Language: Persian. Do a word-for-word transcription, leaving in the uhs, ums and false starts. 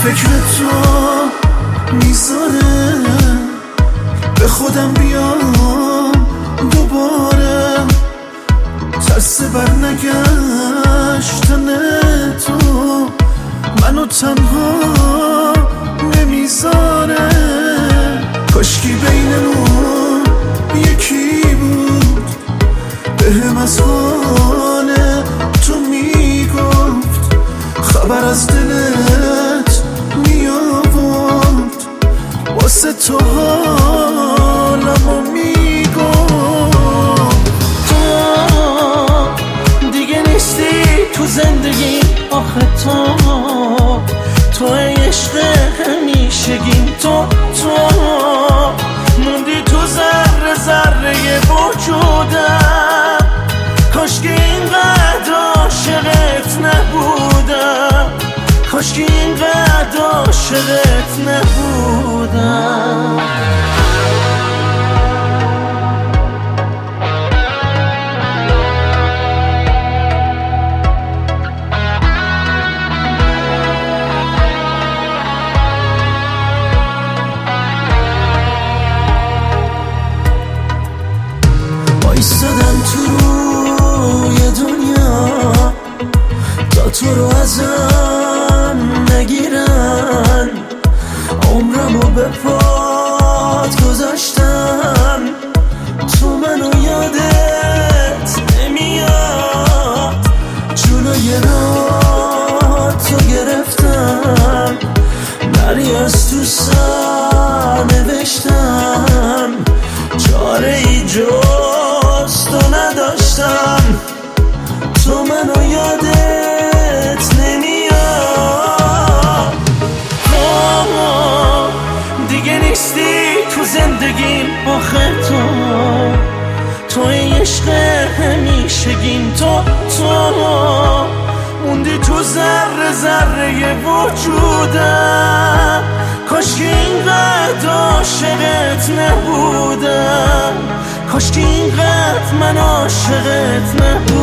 فکر تو میذاره به خودم بیام دوباره، ترس بر نگشتن تو منو تنها نمیذاره. کاشکی بینمون یکی بود بهم از حال تو میگفت، خبر از دلت میآورد، واسه تو حالمو میگفت. تو دیگه نیستی تو زندگی، آخه تو تو عشق همیشگیم، تو تو موندی تو ذره ذره وجودم. کاش که اینقدر عاشقت نبودم، کاش که اینقدر عاشقت نبودم. ایستادم تو روی دنیا تا تو رو ازم نگیرن، عمرمو به پات گذاشتم، تو منو یادت نمیاد، جلوی راه تو گرفتم، نری از تو سر نوشتم، چاره ای جز تو نداشتم، تو منو یادت نمیاد. تو دیگه نیستی تو زندگیم، آخه تو تو عشق همیشگیم، تو تو موندی تو ذره ذره وجودم. کاش که اینقدر عاشقت نبودم، کاش که اینقدر من عاشقت نبودم.